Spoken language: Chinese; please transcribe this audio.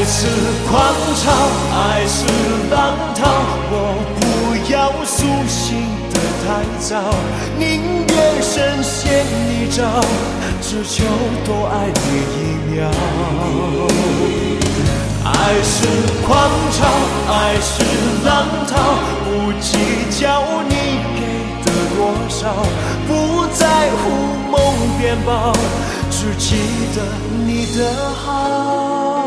是狂潮，爱是浪涛，我不要苏醒得太早，宁愿深陷泥沼，只求多爱你一秒。爱是狂潮，爱是浪涛，不计较你给的多少，不在乎梦变薄，只记得你的好。